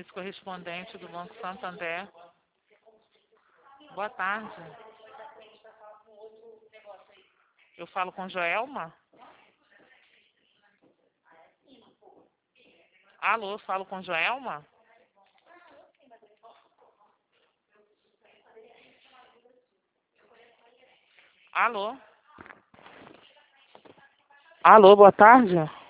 Denise, correspondente do Banco Santander. Boa tarde. Eu falo com Joelma? Alô, falo com Joelma? Alô? Alô, boa tarde.